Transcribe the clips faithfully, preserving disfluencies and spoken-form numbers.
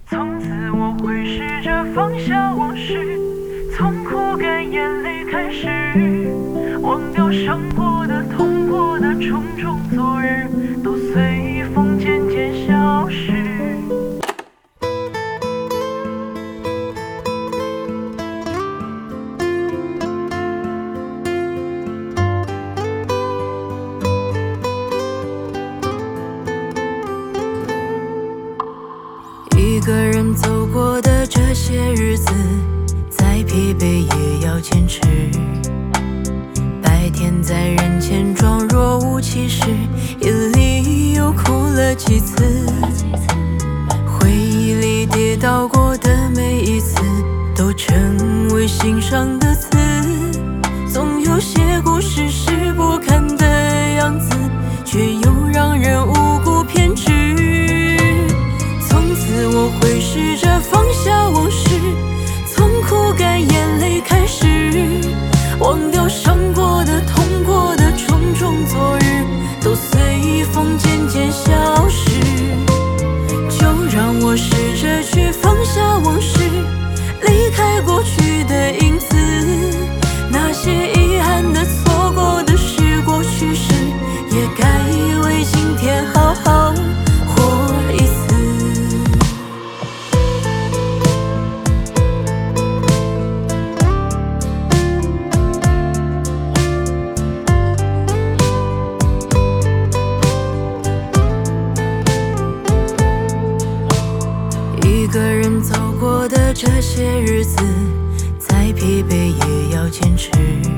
从此我会试着放下往事，从哭干眼泪开始，忘掉伤过的、痛过的种种昨日，都随风渐渐消失。 一个人走过的这些日子，再疲惫也要坚持。白天在人前装若无其事，夜里又哭了几次。回忆里跌倒过的每一次，都成为心上的刺。总有些故事是不堪的样子，却又让人无辜偏执。从此我会试着放下往事，从哭干眼泪开始，忘掉伤过的、痛过的种种昨日，都随风渐渐消失。就让我试着去放下往事，离开过去的影子，那些遗憾的、错过的是过去式，也该为今天好好活一次。一个人走过的这些日子，再疲惫也要坚持。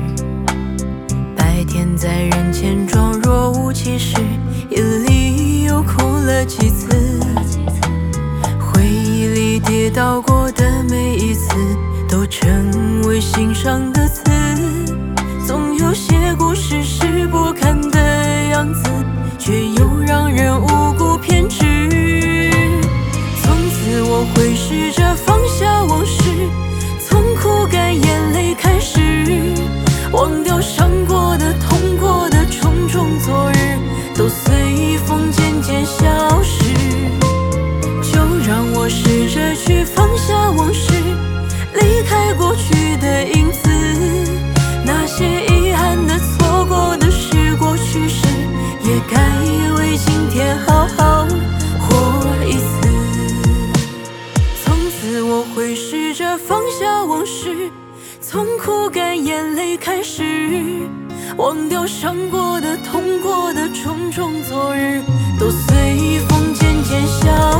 白天在人前装若无其事，夜里又哭了几次。回忆里跌倒过的每一次，都成为心上的刺。总有些故事是不堪的样子，却又让人无辜偏执。我会试着放下往事，从哭干眼泪开始，忘掉伤过的、痛过的种种昨日，都随风渐渐消失。就让我试着去放下往事，离开过去的影子，那些遗憾的、错过的是过去式，也该为今天好好活一次。我会试着放下往事，从哭干眼泪开始，忘掉伤过的、痛过的种种昨日，都随风渐渐消失。